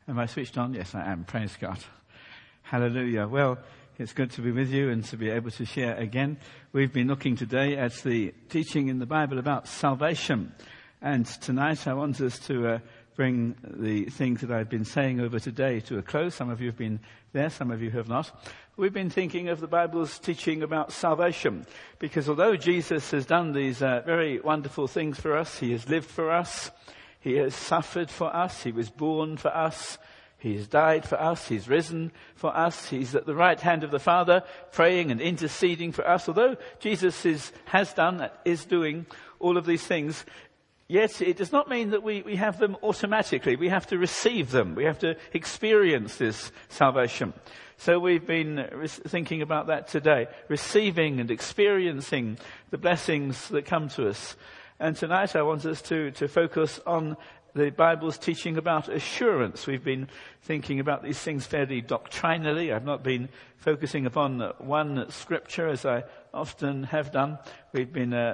Am I switched on? Yes, I am. Praise God. Hallelujah. Well, it's good to be with you and to be able to share again. We've been looking today at the teaching in the Bible about salvation. And tonight I want us to bring the things that I've been saying over today to a close. Some of you have been there, some of you have not. We've been thinking of the Bible's teaching about salvation, because although Jesus has done these very wonderful things for us, he has lived for us, he has suffered for us, he was born for us, he's died for us, he's risen for us, he's at the right hand of the Father praying and interceding for us. Although Jesus has done, is doing all of these things, yet it does not mean that we have them automatically. We have to receive them. We have to experience this salvation. So we've been thinking about that today, receiving and experiencing the blessings that come to us. And tonight I want us to focus on the Bible's teaching about assurance. We've been thinking about these things fairly doctrinally. I've not been focusing upon one scripture as I often have done. We've been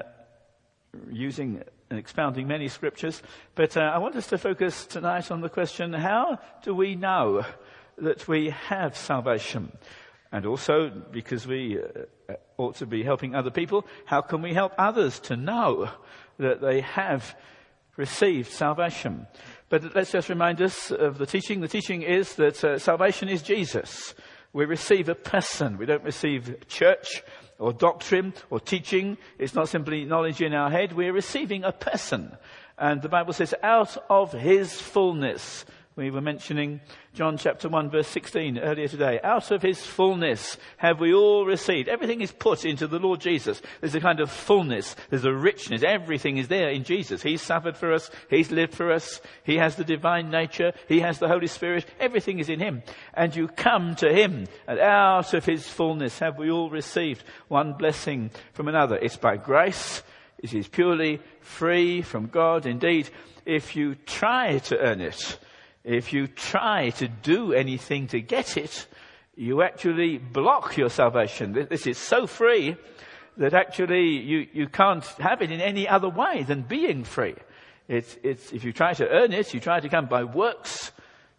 using and expounding many scriptures. But I want us to focus tonight on the question, how do we know that we have salvation? And also, because we ought to be helping other people, how can we help others to know that they have received salvation? But let's just remind us of the teaching. The teaching is that salvation is Jesus. We receive a person. We don't receive church or doctrine or teaching. It's not simply knowledge in our head. We're receiving a person. And the Bible says, out of his fullness. We were mentioning John chapter 1 verse 16 earlier today. Out of his fullness have we all received. Everything is put into the Lord Jesus. There's a kind of fullness. There's a richness. Everything is there in Jesus. He's suffered for us. He's lived for us. He has the divine nature. He has the Holy Spirit. Everything is in him. And you come to him. And out of his fullness have we all received one blessing from another. It's by grace. It is purely free from God. Indeed, if you try to earn it, if you try to do anything to get it, you actually block your salvation. This is so free that actually you can't have it in any other way than being free. It's if you try to earn it, you try to come by works,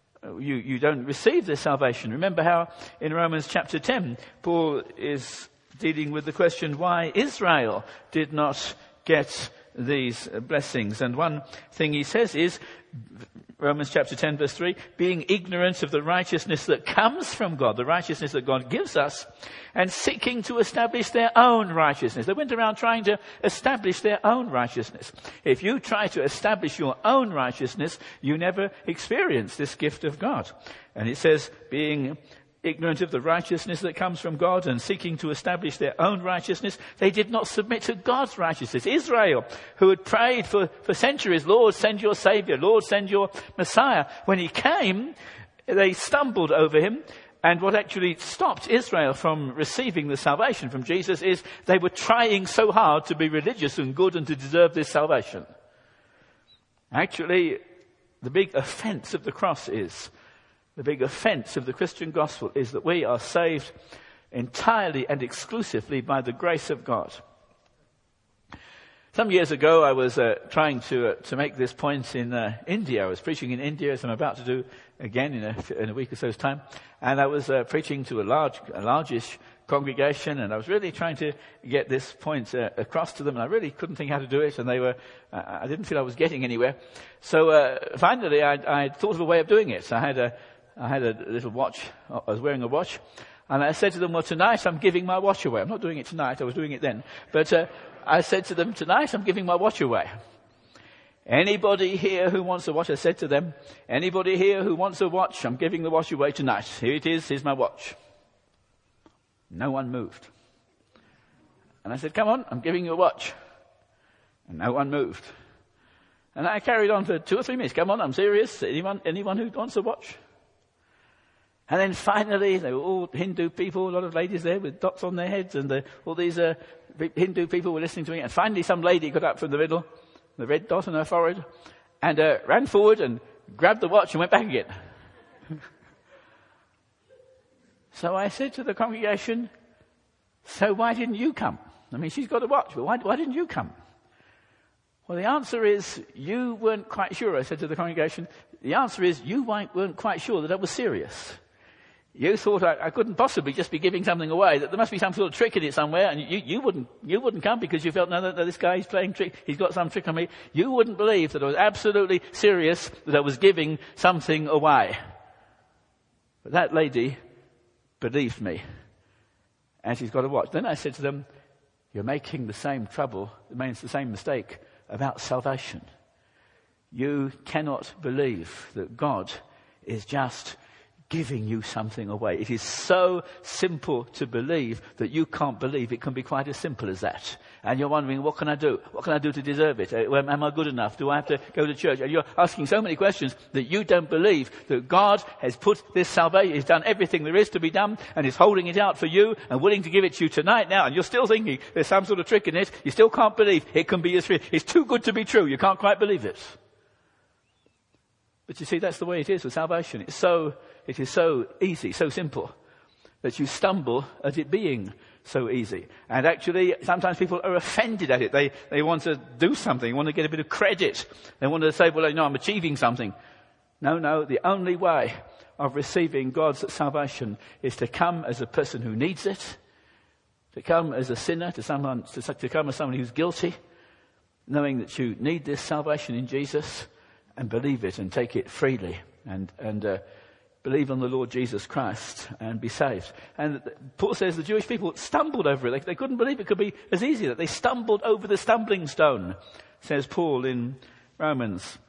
you don't receive this salvation. Remember how in Romans chapter 10, Paul is dealing with the question why Israel did not get these blessings. And one thing he says is, Romans chapter 10 verse 3, being ignorant of the righteousness that comes from God, the righteousness that God gives us, and seeking to establish their own righteousness. They went around trying to establish their own righteousness. If you try to establish your own righteousness, you never experience this gift of God. And it says, being ignorant of the righteousness that comes from God and seeking to establish their own righteousness, they did not submit to God's righteousness. Israel, who had prayed for centuries, Lord, send your Savior, Lord, send your Messiah. When he came, they stumbled over him. And what actually stopped Israel from receiving the salvation from Jesus is they were trying so hard to be religious and good and to deserve this salvation. Actually, the big offense of the cross is, the big offense of the Christian gospel is that we are saved entirely and exclusively by the grace of God. Some years ago, I was trying to make this point in India. I was preaching in India, as I'm about to do again in a week or so's time. And I was preaching to a largish congregation, and I was really trying to get this point across to them, and I really couldn't think how to do it, and I didn't feel I was getting anywhere. So finally, I thought of a way of doing it. So I had a little watch. I was wearing a watch, and I said to them, well, tonight I'm giving my watch away. I'm not doing it tonight. I was doing it then. But I said to them, tonight I'm giving my watch away. Anybody here who wants a watch, I said to them, anybody here who wants a watch, I'm giving the watch away tonight. Here it is. Here's my watch. No one moved. And I said, come on, I'm giving you a watch. And no one moved. And I carried on for 2 or 3 minutes. Come on, I'm serious. Anyone who wants a watch? And then finally, they were all Hindu people, a lot of ladies there with dots on their heads, and all these Hindu people were listening to me. And finally, some lady got up from the middle, the red dot on her forehead, and ran forward and grabbed the watch and went back again. So I said to the congregation, so why didn't you come? I mean, she's got a watch, but why didn't you come? Well, the answer is, you weren't quite sure, I said to the congregation. The answer is you weren't quite sure that I was serious. You thought I couldn't possibly just be giving something away, that there must be some sort of trick in it somewhere, and you wouldn't come because you felt, no, this guy is playing trick, he's got some trick on me. You wouldn't believe that I was absolutely serious, that I was giving something away. But that lady believed me. And she's got to watch. Then I said to them, you're making the same mistake about salvation. You cannot believe that God is just giving you something away. It is so simple to believe that you can't believe it can be quite as simple as that. And you're wondering, what can I do? What can I do to deserve it? Am I good enough? Do I have to go to church? And you're asking so many questions that you don't believe that God has put this salvation, He's done everything there is to be done, and is holding it out for you and willing to give it to you tonight now. And you're still thinking there's some sort of trick in it. You still can't believe it can be as free. It's too good to be true. You can't quite believe it. But you see, that's the way it is with salvation. It is so easy, so simple, that you stumble at it being so easy. And actually, sometimes people are offended at it. They want to do something, want to get a bit of credit. They want to say, well, I'm achieving something. No, the only way of receiving God's salvation is to come as a person who needs it, to come as a sinner, to come as someone who's guilty, knowing that you need this salvation in Jesus, and believe it and take it freely and believe on the Lord Jesus Christ and be saved. And Paul says the Jewish people stumbled over it. They couldn't believe it could be as easy, that they stumbled over the stumbling stone, says Paul in Romans.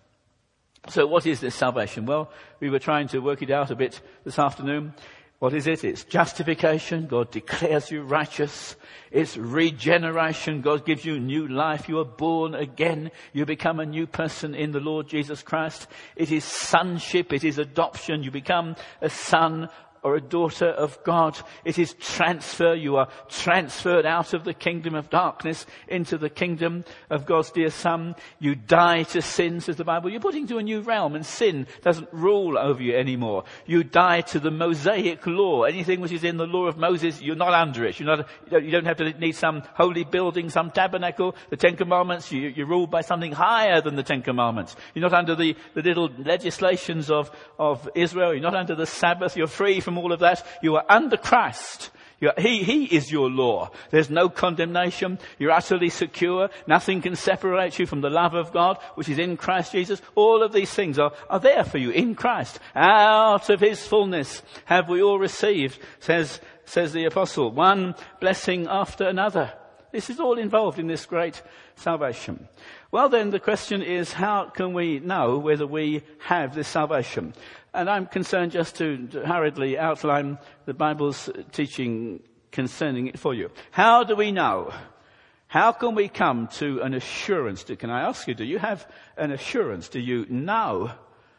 So what is this salvation? Well, we were trying to work it out a bit this afternoon. What is it? It's justification. God declares you righteous. It's regeneration. God gives you new life. You are born again. You become a new person in the Lord Jesus Christ. It is sonship. It is adoption. You become a son or a daughter of God. It is transfer. You are transferred out of the kingdom of darkness into the kingdom of God's dear Son. You die to sin, says the Bible. You're put into a new realm, and sin doesn't rule over you anymore. You die to the Mosaic law. Anything which is in the law of Moses, you're not under it. You don't have to need some holy building, some tabernacle. The Ten Commandments, you're ruled by something higher than the Ten Commandments. You're not under the little legislations of Israel. You're not under the Sabbath. You're free from all of that. You are under Christ. He is your law. There's no condemnation. You're utterly secure. Nothing can separate you from the love of God, which is in Christ Jesus. All of these things are there for you in Christ. Out of His fullness have we all received, says the apostle, one blessing after another. This is all involved in this great salvation. Well then, the question is, how can we know whether we have this salvation? And I'm concerned just to hurriedly outline the Bible's teaching concerning it for you. How do we know? How can we come to an assurance? Can I ask you, do you have an assurance? Do you know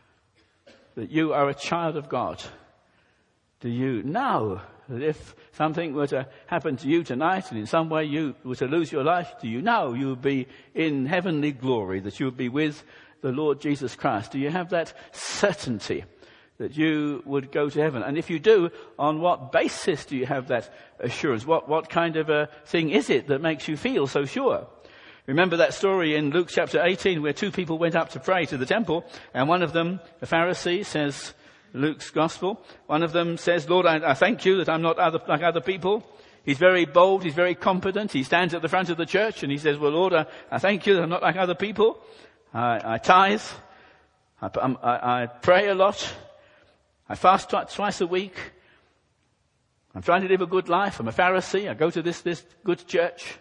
that you are a child of God? Do you know that if something were to happen to you tonight and in some way you were to lose your life, do you know you would be in heavenly glory, that you would be with the Lord Jesus Christ? Do you have that certainty that you would go to heaven? And if you do, on what basis do you have that assurance? What kind of a thing is it that makes you feel so sure? Remember that story in Luke chapter 18 where two people went up to pray to the temple, and one of them, a Pharisee, says, Luke's gospel, one of them says, Lord, I thank you that I'm not like other people. He's very bold, he's very confident. He stands at the front of the church and he says, well, Lord, I thank you that I'm not like other people. I tithe. I pray a lot. I fast twice a week. I'm trying to live a good life. I'm a Pharisee. I go to this good church.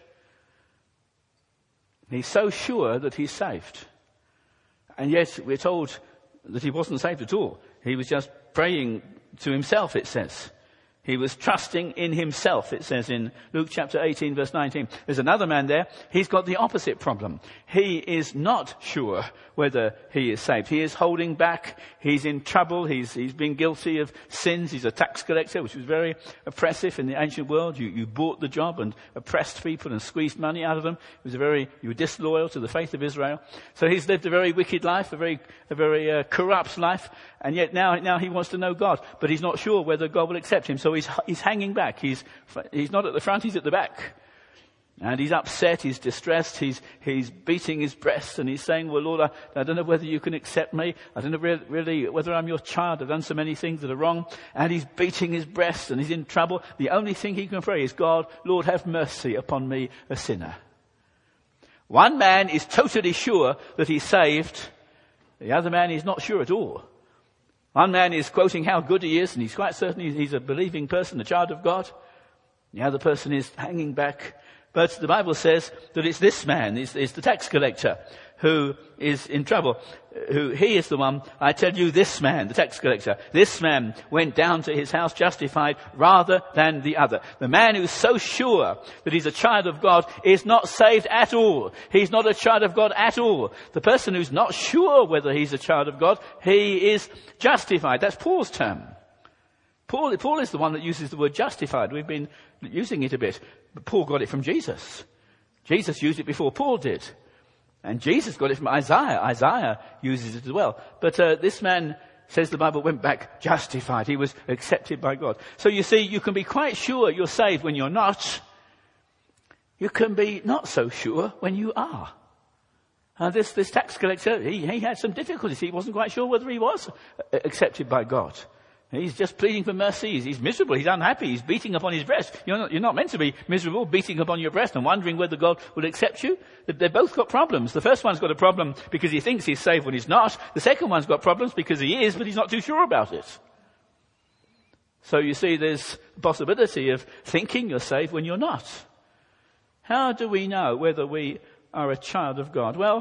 He's so sure that he's saved. And yet we're told that he wasn't saved at all. He was just praying to himself, it says. He was trusting in himself, it says in Luke chapter 18, verse 19. There's another man there. He's got the opposite problem. He is not sure whether he is saved. He is holding back. He's in trouble. He's been guilty of sins. He's a tax collector, which was very oppressive in the ancient world. You bought the job and oppressed people and squeezed money out of them. You were disloyal to the faith of Israel. So he's lived a very wicked life, a very corrupt life. And yet now he wants to know God, but he's not sure whether God will accept him. So he's hanging back. He's not at the front, he's at the back. And he's upset, he's distressed, he's beating his breast, and he's saying, well, Lord, I don't know whether you can accept me. I don't know really whether I'm your child. I've done so many things that are wrong. And he's beating his breast, and he's in trouble. The only thing he can pray is, God, Lord, have mercy upon me, a sinner. One man is totally sure that he's saved. The other man is not sure at all. One man is quoting how good he is, and he's quite certain he's a believing person, a child of God. The other person is hanging back. But the Bible says that it's this man, is the tax collector, who is in trouble. He is the one, I tell you, this man, the tax collector, this man went down to his house justified rather than the other. The man who's so sure that he's a child of God is not saved at all. He's not a child of God at all. The person who's not sure whether he's a child of God, he is justified. That's Paul's term. Paul is the one that uses the word justified. We've been using it a bit. But Paul got it from Jesus. Jesus used it before Paul did. And Jesus got it from Isaiah. Isaiah uses it as well. But this man, says the Bible, went back justified. He was accepted by God. So you see, you can be quite sure you're saved when you're not. You can be not so sure when you are. This tax collector, he had some difficulties. He wasn't quite sure whether he was accepted by God. He's just pleading for mercy. He's miserable. He's unhappy. He's beating upon his breast. You're not meant to be miserable, beating upon your breast and wondering whether God will accept you. They've both got problems. The first one's got a problem because he thinks he's saved when he's not. The second one's got problems because he is, but he's not too sure about it. So you see, there's a possibility of thinking you're saved when you're not. How do we know whether we are a child of God? Well,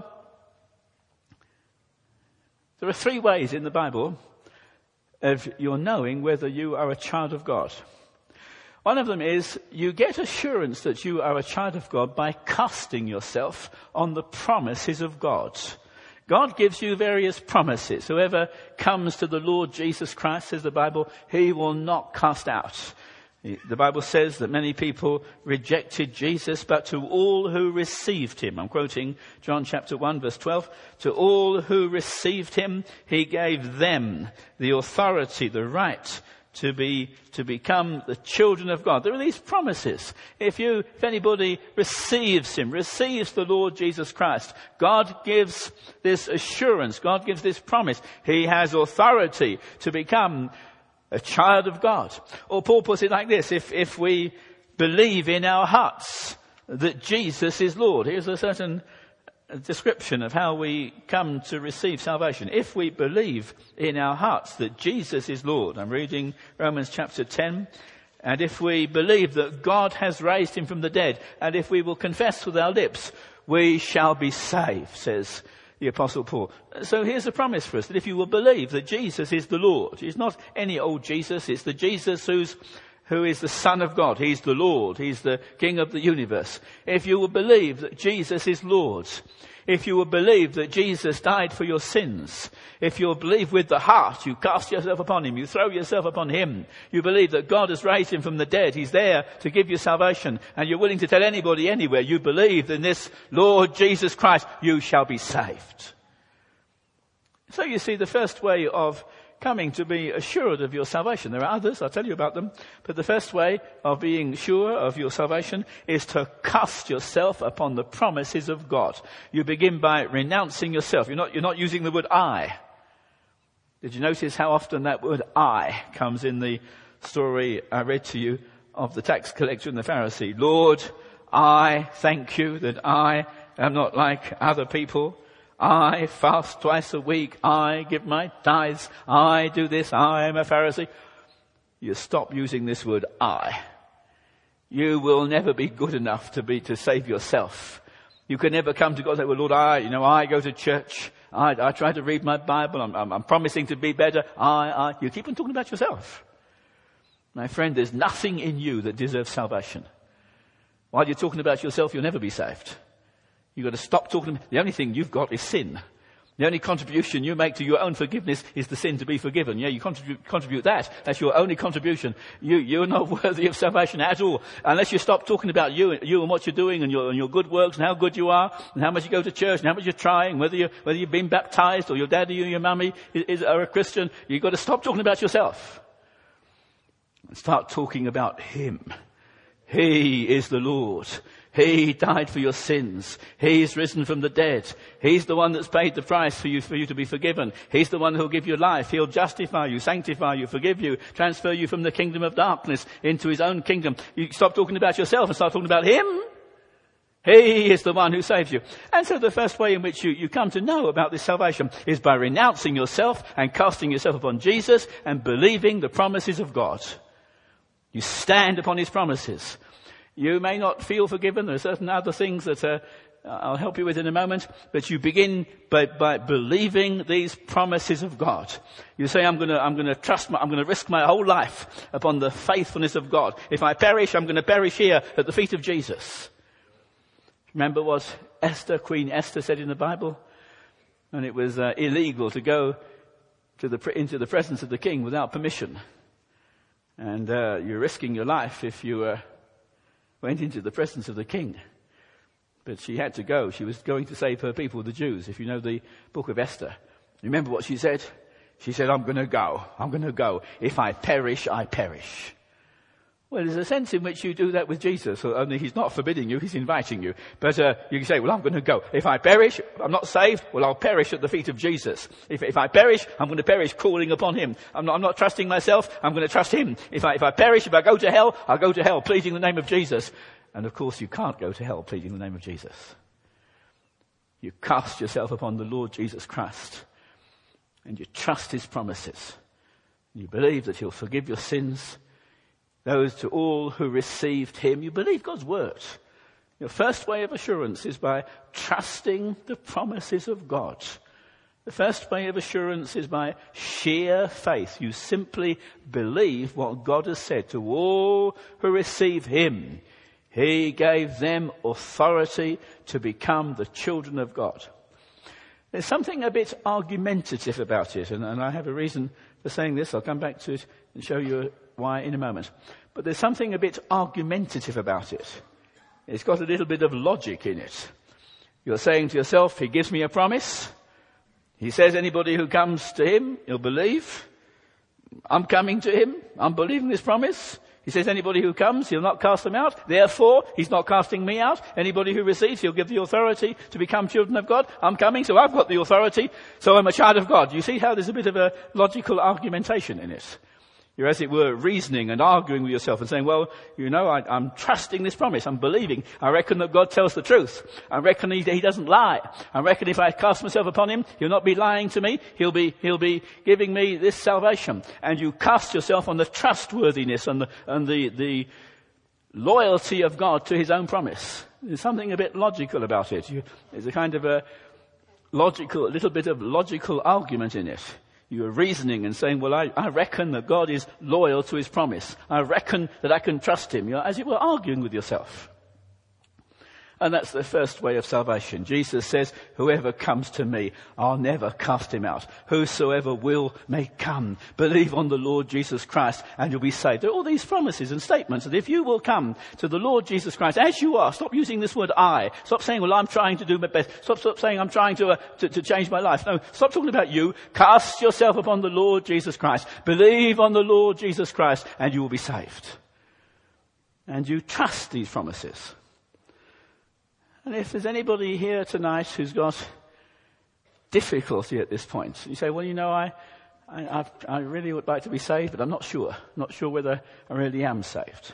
there are 3 ways in the Bible of your knowing whether you are a child of God. One of them is you get assurance that you are a child of God by casting yourself on the promises of God. God gives you various promises. Whoever comes to the Lord Jesus Christ, says the Bible, he will not cast out. The Bible says that many people rejected Jesus, but to all who received him, I'm quoting John chapter 1 verse 12, to all who received him, he gave them the authority, the right to become the children of God. There are these promises. If anybody receives him, receives the Lord Jesus Christ, God gives this assurance, God gives this promise. He has authority to become a child of God. Or Paul puts it like this, if we believe in our hearts that Jesus is Lord. Here's a certain description of how we come to receive salvation. If we believe in our hearts that Jesus is Lord, I'm reading Romans chapter 10, and if we believe that God has raised him from the dead, and if we will confess with our lips, we shall be saved, says the Apostle Paul. So here's a promise for us, that if you will believe that Jesus is the Lord, he's not any old Jesus, it's the Jesus who is the Son of God. He's the Lord. He's the King of the universe. If you will believe that Jesus is Lord, if you will believe that Jesus died for your sins, if you'll believe with the heart, you cast yourself upon him, you throw yourself upon him, you believe that God has raised him from the dead, he's there to give you salvation, and you're willing to tell anybody anywhere, you believe in this Lord Jesus Christ, you shall be saved. So you see, the first way of coming to be assured of your salvation. There are others, I'll tell you about them. But the first way of being sure of your salvation is to cast yourself upon the promises of God. You begin by renouncing yourself. You're not using the word I. Did you notice how often that word I comes in the story I read to you of the tax collector and the Pharisee? Lord, I thank you that I am not like other people. I fast twice a week. I give my tithes. I do this. I am a Pharisee. You stop using this word I. You will never be good enough to save yourself. You can never come to God and say, well, Lord, I go to church. I try to read my Bible. I'm promising to be better. You keep on talking about yourself. My friend, there's nothing in you that deserves salvation. While you're talking about yourself, you'll never be saved. You've got to stop talking. The only thing you've got is sin. The only contribution you make to your own forgiveness is the sin to be forgiven. Yeah, you contribute that. That's your only contribution. You're not worthy of salvation at all. Unless you stop talking about you and what you're doing and your good works and how good you are and how much you go to church and how much you're trying, whether you've been baptized or your daddy or your mummy are a Christian. You've got to stop talking about yourself and start talking about him. He is the Lord. He died for your sins. He's risen from the dead. He's the one that's paid the price for you to be forgiven. He's the one who'll give you life. He'll justify you, sanctify you, forgive you, transfer you from the kingdom of darkness into his own kingdom. You stop talking about yourself and start talking about him. He is the one who saves you. And so the first way in which you come to know about this salvation is by renouncing yourself and casting yourself upon Jesus and believing the promises of God. You stand upon his promises. You may not feel forgiven. There are certain other things that I'll help you with in a moment. But you begin by believing these promises of God. You say, I'm going to risk my whole life upon the faithfulness of God. If I perish, I'm going to perish here at the feet of Jesus. Remember what Queen Esther said in the Bible? And it was illegal to go into the presence of the king without permission. And you're risking your life if you went into the presence of the king. But she had to go. She was going to save her people, the Jews. If you know the book of Esther. Remember what she said? She said, I'm going to go. I'm going to go. If I perish, I perish. Well, there's a sense in which you do that with Jesus, only he's not forbidding you, he's inviting you. But you can say, well, I'm going to go. If I perish, I'm not saved, well, I'll perish at the feet of Jesus. If I perish, I'm going to perish calling upon him. I'm not trusting myself, I'm going to trust him. If I perish, if I go to hell, I'll go to hell, pleading the name of Jesus. And of course, you can't go to hell pleading the name of Jesus. You cast yourself upon the Lord Jesus Christ, and you trust his promises. You believe that he'll forgive your sins. Those to all who received him, you believe God's word. Your first way of assurance is by trusting the promises of God. The first way of assurance is by sheer faith. You simply believe what God has said to all who receive him. He gave them authority to become the children of God. There's something a bit argumentative about it, and I have a reason for saying this. I'll come back to it and show you why in a moment. But there's something a bit argumentative about it. It's got a little bit of logic in it. You're saying to yourself, he gives me a promise. He says anybody who comes to him, he'll believe. I'm coming to him. I'm believing this promise. He says anybody who comes, he'll not cast them out. Therefore, he's not casting me out. Anybody who receives, he'll give the authority to become children of God. I'm coming, so I've got the authority, so I'm a child of God. You see how there's a bit of a logical argumentation in it? You're, as it were, reasoning and arguing with yourself and saying, well, I'm trusting this promise. I'm believing. I reckon that God tells the truth. I reckon he doesn't lie. I reckon if I cast myself upon him, he'll not be lying to me. He'll be giving me this salvation. And you cast yourself on the trustworthiness and the loyalty of God to his own promise. There's something a bit logical about it. There's a kind of a little bit of logical argument in it. You are reasoning and saying, well, I reckon that God is loyal to his promise. I reckon that I can trust him. You're, as it were, arguing with yourself. And that's the first way of salvation. Jesus says, whoever comes to me, I'll never cast him out. Whosoever will may come. Believe on the Lord Jesus Christ and you'll be saved. There are all these promises and statements that if you will come to the Lord Jesus Christ as you are, stop using this word I. Stop saying, well, I'm trying to do my best. Stop saying I'm trying to change my life. No, stop talking about you. Cast yourself upon the Lord Jesus Christ. Believe on the Lord Jesus Christ and you will be saved. And you trust these promises. And if there's anybody here tonight who's got difficulty at this point, you say, well, I really would like to be saved, but I'm not sure whether I really am saved.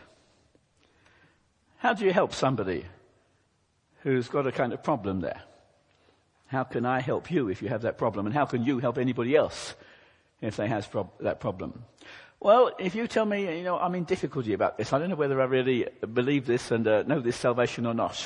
How do you help somebody who's got a kind of problem there? How can I help you if you have that problem? And how can you help anybody else if they have that problem? Well, if you tell me, I'm in difficulty about this, I don't know whether I really believe this and know this salvation or not.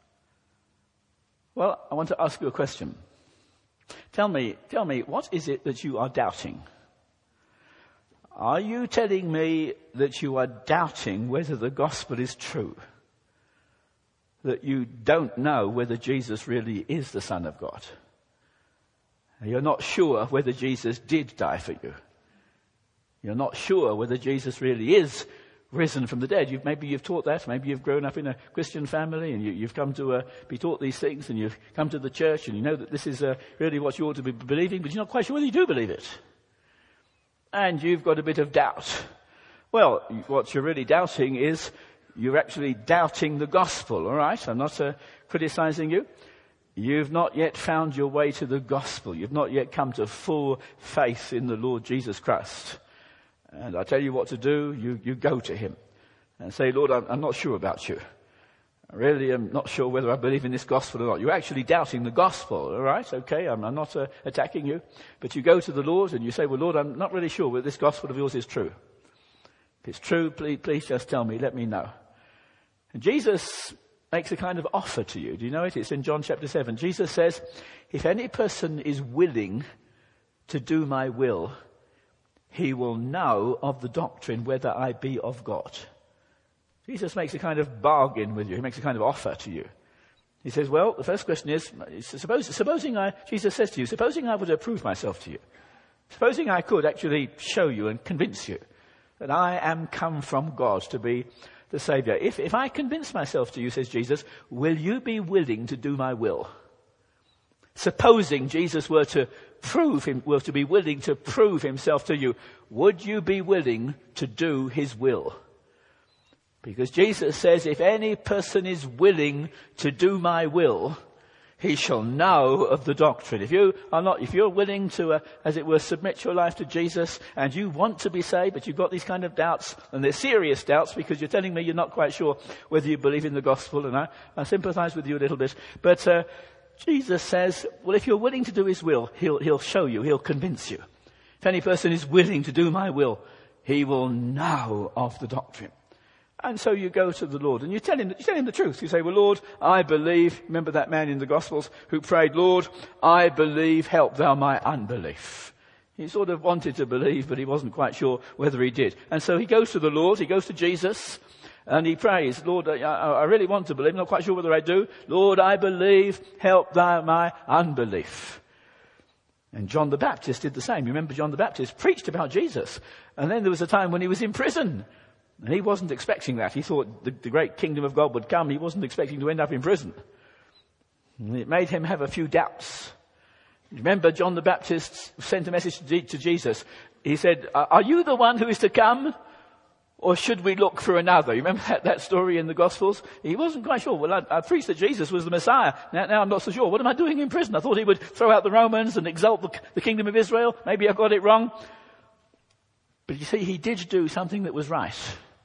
Well, I want to ask you a question. Tell me, what is it that you are doubting? Are you telling me that you are doubting whether the gospel is true? That you don't know whether Jesus really is the Son of God? You're not sure whether Jesus did die for you. You're not sure whether Jesus really is risen from the dead. Maybe you've taught that. Maybe you've grown up in a Christian family and you've come to be taught these things and you've come to the church and you know that this is really what you ought to be believing, but you're not quite sure whether you do believe it. And you've got a bit of doubt. Well, what you're really doubting is you're actually doubting the gospel, all right? I'm not criticizing you. You've not yet found your way to the gospel. You've not yet come to full faith in the Lord Jesus Christ. And I tell you what to do. You go to him and say, Lord, I'm not sure about you. I really am not sure whether I believe in this gospel or not. You're actually doubting the gospel, all right? Okay, I'm not attacking you. But you go to the Lord and you say, well, Lord, I'm not really sure whether this gospel of yours is true. If it's true, please just tell me, let me know. And Jesus makes a kind of offer to you. Do you know it? It's in John chapter 7. Jesus says, if any person is willing to do my will, he will know of the doctrine whether I be of God. Jesus makes a kind of bargain with you. He makes a kind of offer to you. He says, well, the first question is, Jesus says to you, supposing I would approve myself to you. Supposing I could actually show you and convince you that I am come from God to be the Saviour. If I convince myself to you, says Jesus, will you be willing to do my will? Supposing Jesus were to be willing to prove himself to you, would you be willing to do his will? Because Jesus says, if any person is willing to do my will, he shall know of the doctrine. If you're willing to, as it were, submit your life to Jesus and you want to be saved, but you've got these kind of doubts, and they're serious doubts because you're telling me you're not quite sure whether you believe in the gospel, and I sympathize with you a little bit. But Jesus says, well, if you're willing to do his will, he'll show you, he'll convince you. If any person is willing to do my will, he will know of the doctrine. And so you go to the Lord and you tell him the truth. You say, well, Lord, I believe. Remember that man in the Gospels who prayed, Lord, I believe, help thou my unbelief. He sort of wanted to believe, but he wasn't quite sure whether he did. And so he goes to the Lord, he goes to Jesus, and he prays, Lord, I really want to believe, I'm not quite sure whether I do. Lord, I believe, help thou my unbelief. And John the Baptist did the same. You remember John the Baptist preached about Jesus. And then there was a time when he was in prison. And he wasn't expecting that. He thought the great kingdom of God would come. He wasn't expecting to end up in prison. And it made him have a few doubts. Remember, John the Baptist sent a message to Jesus. He said, are you the one who is to come? Or should we look for another? You remember that story in the Gospels? He wasn't quite sure. Well, I preached that Jesus was the Messiah. Now I'm not so sure. What am I doing in prison? I thought he would throw out the Romans and exalt the kingdom of Israel. Maybe I got it wrong. But you see, he did do something that was right.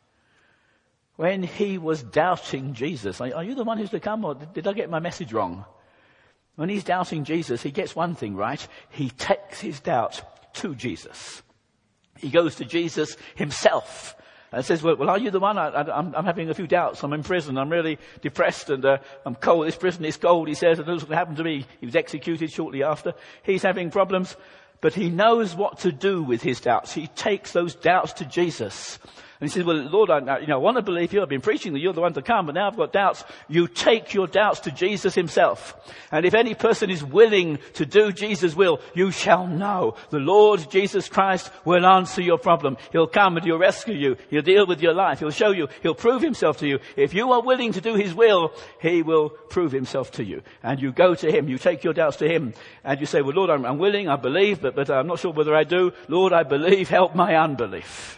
When he was doubting Jesus, are you the one who's to come, or did I get my message wrong? When he's doubting Jesus, he gets one thing right. He takes his doubt to Jesus. He goes to Jesus himself and says, well, are you the one? I'm having a few doubts. I'm in prison. I'm really depressed and I'm cold. This prison is cold, he says. And this will happen to me. He was executed shortly after. He's having problems, but he knows what to do with his doubts. He takes those doubts to Jesus. And he says, well, Lord, I want to believe you. I've been preaching that you're the one to come, but now I've got doubts. You take your doubts to Jesus himself. And if any person is willing to do Jesus' will, you shall know. The Lord Jesus Christ will answer your problem. He'll come and he'll rescue you. He'll deal with your life. He'll show you. He'll prove himself to you. If you are willing to do his will, he will prove himself to you. And you go to him. You take your doubts to him. And you say, well, Lord, I'm willing. I believe, but I'm not sure whether I do. Lord, I believe. Help my unbelief.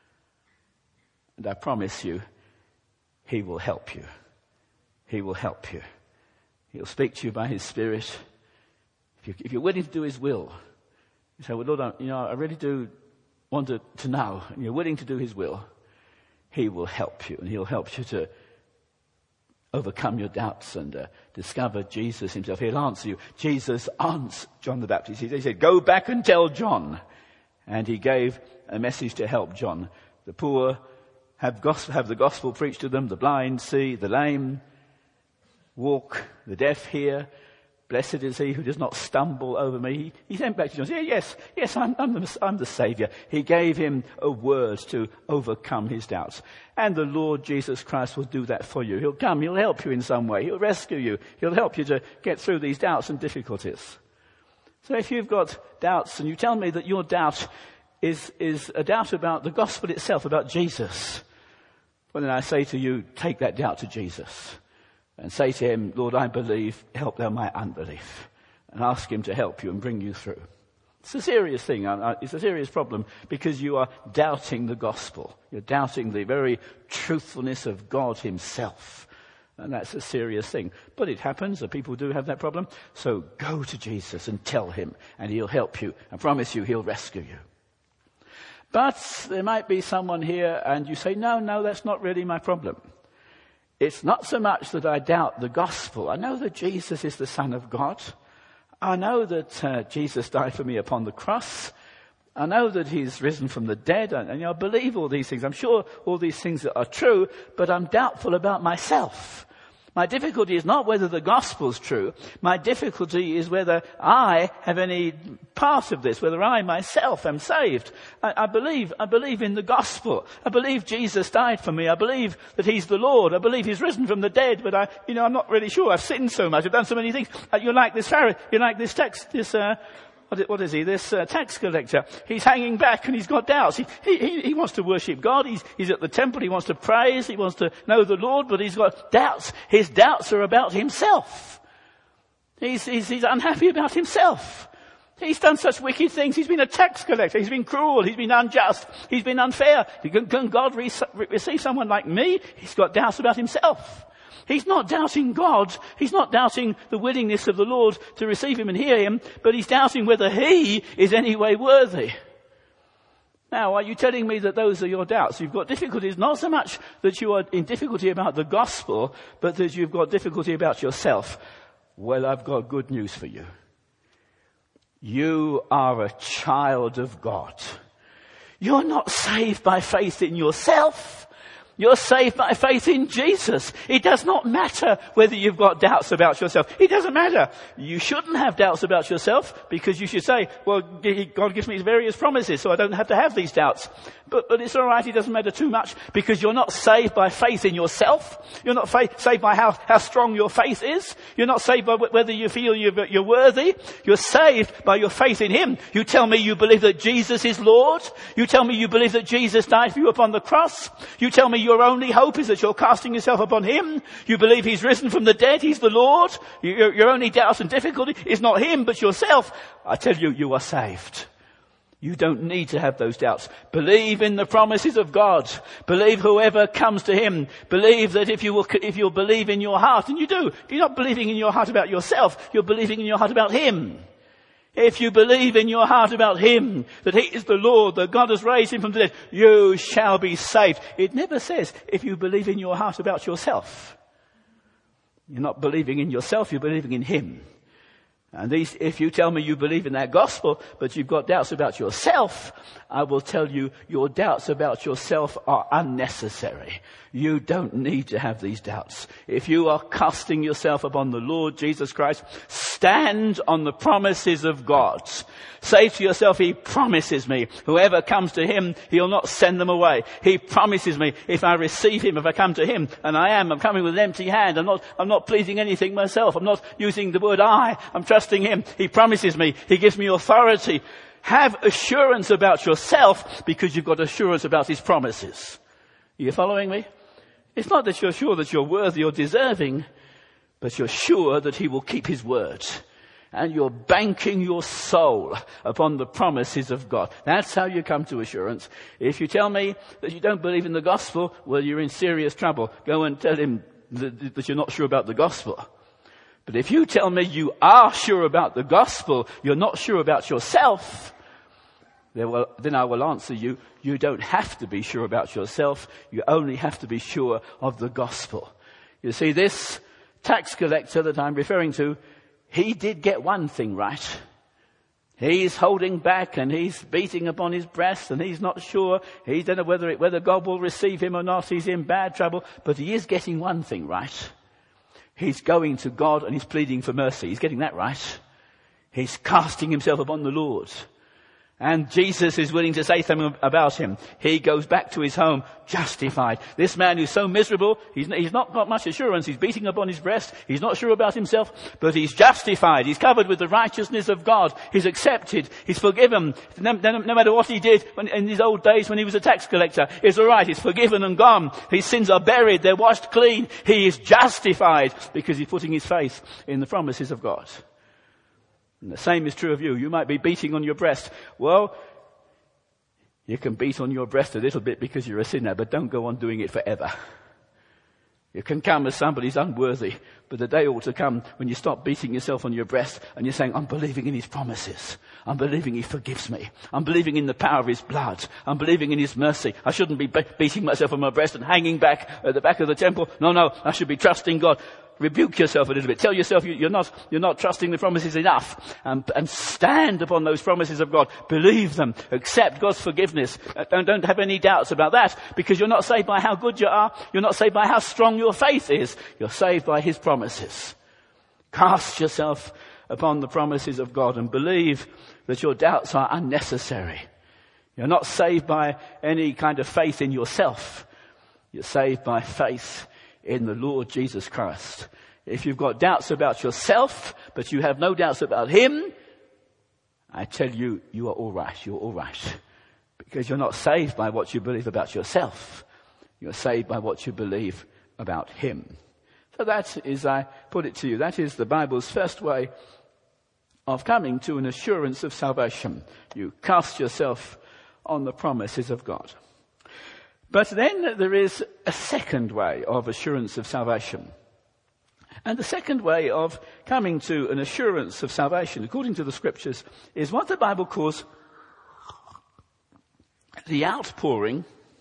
And I promise you, he will help you. He will help you. He'll speak to you by his Spirit. If you're willing to do his will, you say, well, Lord, I really do want to know. And you're willing to do his will, he will help you. And he'll help you to overcome your doubts and discover Jesus himself. He'll answer you. Jesus answered John the Baptist. He said, go back and tell John. And he gave a message to help John. The poor have the gospel preached to them. The blind see, the lame walk, the deaf hear. Blessed is he who does not stumble over me. He sent back to John. Yes, I'm the Saviour. He gave him a word to overcome his doubts. And the Lord Jesus Christ will do that for you. He'll come. He'll help you in some way. He'll rescue you. He'll help you to get through these doubts and difficulties. So if you've got doubts and you tell me that your doubt is a doubt about the gospel itself, about Jesus, well, then I say to you, take that doubt to Jesus and say to him, Lord, I believe, help thou my unbelief, and ask him to help you and bring you through. It's a serious thing. It's a serious problem because you are doubting the gospel. You're doubting the very truthfulness of God himself. And that's a serious thing. But it happens that people do have that problem. So go to Jesus and tell him, and he'll help you. I promise you he'll rescue you. But there might be someone here and you say, no, that's not really my problem. It's not so much that I doubt the gospel. I know that Jesus is the Son of God. I know that Jesus died for me upon the cross. I know that he's risen from the dead. And I believe all these things. I'm sure all these things are true, but I'm doubtful about myself. My difficulty is not whether the gospel's true. My difficulty is whether I have any part of this, whether I myself am saved. I believe in the gospel. I believe Jesus died for me. I believe that he's the Lord. I believe he's risen from the dead, but I'm not really sure. I've sinned so much. I've done so many things. You're like this Pharisee. You're like this what is he? This tax collector. He's hanging back and he's got doubts. He wants to worship God. He's at the temple. He wants to praise. He wants to know the Lord, but he's got doubts. His doubts are about himself. He's unhappy about himself. He's done such wicked things. He's been a tax collector. He's been cruel. He's been unjust. He's been unfair. Can God receive someone like me? He's got doubts about himself. He's not doubting God. He's not doubting the willingness of the Lord to receive him and hear him, but he's doubting whether he is any way worthy. Now, are you telling me that those are your doubts? You've got difficulties, not so much that you are in difficulty about the gospel, but that you've got difficulty about yourself. Well, I've got good news for you. You are a child of God. You're not saved by faith in yourself. You're saved by faith in Jesus. It does not matter whether you've got doubts about yourself. It doesn't matter. You shouldn't have doubts about yourself because you should say, well, God gives me various promises, so I don't have to have these doubts. But it's all right. It doesn't matter too much because you're not saved by faith in yourself. You're not saved by how strong your faith is. You're not saved by whether you feel you're worthy. You're saved by your faith in him. You tell me you believe that Jesus is Lord. You tell me you believe that Jesus died for you upon the cross. You tell me your only hope is that you're casting yourself upon him. You believe he's risen from the dead. He's the Lord. Your only doubt and difficulty is not him, but yourself. I tell you, you are saved. You don't need to have those doubts. Believe in the promises of God. Believe whoever comes to him. Believe that if you'll believe in your heart, and you do, you're not believing in your heart about yourself, you're believing in your heart about him. If you believe in your heart about him, that he is the Lord, that God has raised him from the dead, you shall be saved. It never says if you believe in your heart about yourself. You're not believing in yourself, you're believing in him. And if you tell me you believe in that gospel, but you've got doubts about yourself, I will tell you your doubts about yourself are unnecessary. You don't need to have these doubts. If you are casting yourself upon the Lord Jesus Christ, stand on the promises of God. Say to yourself, he promises me. Whoever comes to him, he'll not send them away. He promises me if I receive him, if I come to him, and I'm coming with an empty hand. I'm not pleasing anything myself. I'm not using the word I. I'm trusting him. He promises me. He gives me authority. Have assurance about yourself because you've got assurance about his promises. Are you following me? It's not that you're sure that you're worthy or deserving, but you're sure that he will keep his word. And you're banking your soul upon the promises of God. That's how you come to assurance. If you tell me that you don't believe in the gospel, well, you're in serious trouble. Go and tell him that you're not sure about the gospel. But if you tell me you are sure about the gospel, you're not sure about yourself, then I will answer you, you don't have to be sure about yourself. You only have to be sure of the gospel. You see, this tax collector that I'm referring to, he did get one thing right. He's holding back and he's beating upon his breast and he's not sure. He don't know whether God will receive him or not. He's in bad trouble, but he is getting one thing right. He's going to God and he's pleading for mercy. He's getting that right. He's casting himself upon the Lord. And Jesus is willing to say something about him. He goes back to his home justified. This man who's so miserable, he's not got much assurance. He's beating upon his breast. He's not sure about himself, but he's justified. He's covered with the righteousness of God. He's accepted. He's forgiven. No matter what he did in his old days when he was a tax collector, it's all right. He's forgiven and gone. His sins are buried. They're washed clean. He is justified because he's putting his faith in the promises of God. And the same is true of you. You might be beating on your breast. Well, you can beat on your breast a little bit because you're a sinner, but don't go on doing it forever. You can come as somebody who's unworthy, but the day ought to come when you stop beating yourself on your breast and you're saying, I'm believing in his promises. I'm believing he forgives me. I'm believing in the power of his blood. I'm believing in his mercy. I shouldn't be beating myself on my breast and hanging back at the back of the temple. No, I should be trusting God. Rebuke yourself a little bit. Tell yourself you're not trusting the promises enough, and stand upon those promises of God. Believe them. Accept God's forgiveness. Don't have any doubts about that, because you're not saved by how good you are. You're not saved by how strong your faith is. You're saved by his promises. Cast yourself upon the promises of God and believe that your doubts are unnecessary. You're not saved by any kind of faith in yourself. You're saved by faith in the Lord Jesus Christ. If you've got doubts about yourself, but you have no doubts about him, I tell you, you are all right. You're all right. Because you're not saved by what you believe about yourself. You're saved by what you believe about him. So that is, I put it to you, that is the Bible's first way of coming to an assurance of salvation. You cast yourself on the promises of God. But then there is a second way of assurance of salvation. And the second way of coming to an assurance of salvation, according to the scriptures, is what the Bible calls the outpouring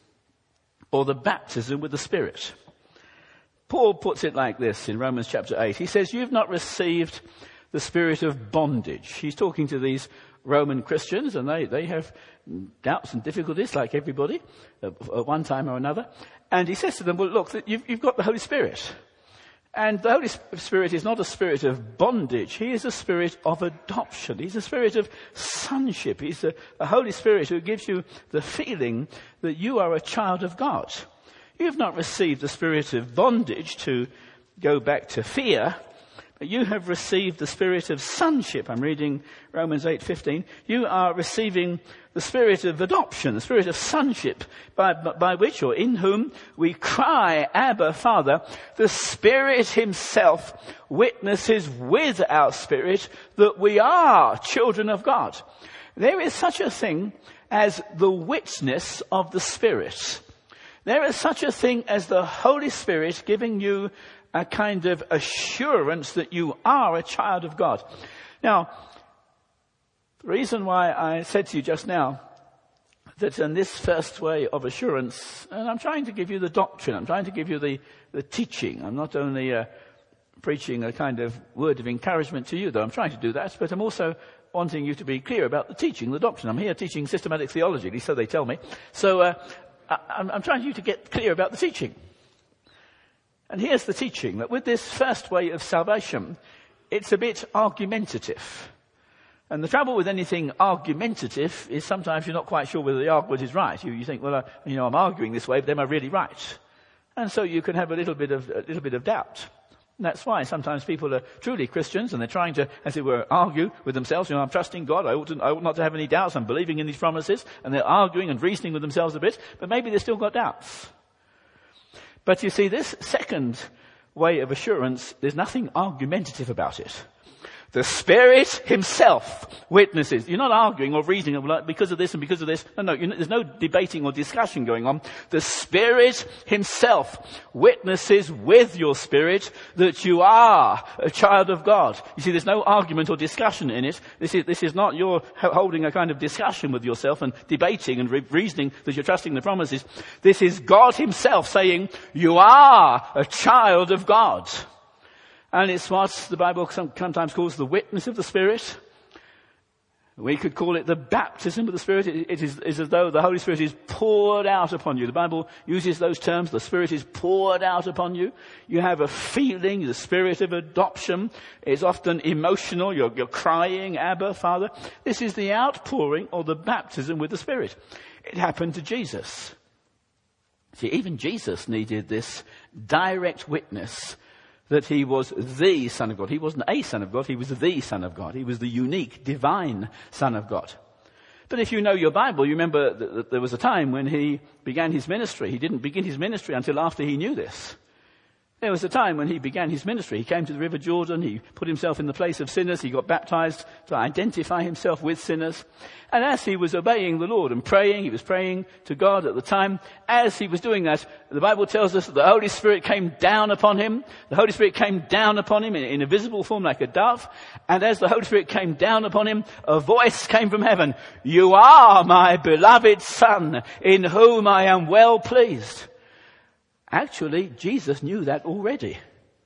or the baptism with the Spirit. Paul puts it like this in Romans chapter 8. He says, you've not received the spirit of bondage. He's talking to these Roman Christians, and they have doubts and difficulties like everybody at one time or another. And he says to them, well, look, you've got the Holy Spirit. And the Holy Spirit is not a spirit of bondage. He is a spirit of adoption. He's a spirit of sonship. He's a Holy Spirit who gives you the feeling that you are a child of God. You've not received the spirit of bondage to go back to fear, but you have received the spirit of sonship. I'm reading Romans 8:15. You are receiving the spirit of adoption, the spirit of sonship, by which or in whom we cry, Abba, Father. The Spirit himself witnesses with our spirit that we are children of God. There is such a thing as the witness of the Spirit. There is such a thing as the Holy Spirit giving you a kind of assurance that you are a child of God. Now, the reason why I said to you just now that in this first way of assurance, and I'm trying to give you the doctrine, I'm trying to give you the teaching. I'm not only preaching a kind of word of encouragement to you, though I'm trying to do that, but I'm also wanting you to be clear about the teaching, the doctrine. I'm here teaching systematic theology, at least so they tell me. So I'm trying you to get clear about the teaching. And here's the teaching, that with this first way of salvation, it's a bit argumentative. And the trouble with anything argumentative is sometimes you're not quite sure whether the argument is right. You think, well, I'm arguing this way, but am I really right? And so you can have a little bit of doubt. And that's why sometimes people are truly Christians and they're trying to, as it were, argue with themselves. I'm trusting God. I ought not to have any doubts. I'm believing in these promises. And they're arguing and reasoning with themselves a bit, but maybe they've still got doubts. But you see, this second way of assurance, there's nothing argumentative about it. The Spirit himself witnesses. You're not arguing or reasoning because of this and because of this. No, there's no debating or discussion going on. The Spirit himself witnesses with your spirit that you are a child of God. You see, there's no argument or discussion in it. This is not you're holding a kind of discussion with yourself and debating and reasoning that you're trusting the promises. This is God himself saying, you are a child of God. And it's what the Bible sometimes calls the witness of the Spirit. We could call it the baptism of the Spirit. It is as though the Holy Spirit is poured out upon you. The Bible uses those terms. The Spirit is poured out upon you. You have a feeling, the spirit of adoption is often emotional. You're crying, Abba, Father. This is the outpouring or the baptism with the Spirit. It happened to Jesus. See, even Jesus needed this direct witness that he was the Son of God. He wasn't a Son of God, he was the Son of God. He was the unique, divine Son of God. But if you know your Bible, you remember that there was a time when he began his ministry. He didn't begin his ministry until after he knew this. There was a time when he began his ministry. He came to the River Jordan. He put himself in the place of sinners. He got baptized to identify himself with sinners. And as he was obeying the Lord and praying, he was praying to God at the time. As he was doing that, the Bible tells us that the Holy Spirit came down upon him. The Holy Spirit came down upon him in a visible form like a dove. And as the Holy Spirit came down upon him, a voice came from heaven. "You are my beloved Son, in whom I am well pleased." Actually, Jesus knew that already.